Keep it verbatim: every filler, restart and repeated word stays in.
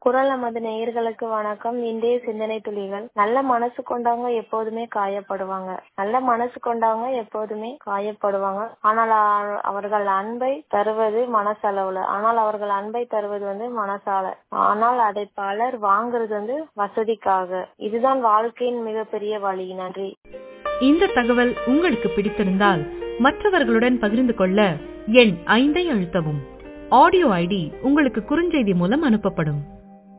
குரல் நமது நேயர்களுக்கு வணக்கம். இன்றைய சிந்தனை துளிகள். நல்ல மனசு கொண்டவங்க எப்போதுமே காயப்படுவாங்க. நல்ல மனசு கொண்டவங்க எப்போதுமே காயப்படுவாங்க. ஆனால் அ- அவர்கள் அன்பை தருவது மனசளவுல. ஆனால் அவர்கள் அன்பை தருவது வந்து மனசால. ஆனால் அதை பலர் வாங்குறது வந்து வசதிக்காக. இதுதான் வாழ்க்கையின் மிகப்பெரிய வழி. நன்றி. இந்த தகவல் உங்களுக்கு பிடித்திருந்தால் மற்றவர்களுடன் பகிர்ந்து கொள்ள எண் ஐந்தை அழுத்தவும். ஆடியோ ஐடி உங்களுக்கு குறுஞ்செய்தி மூலம் அனுப்பப்படும்.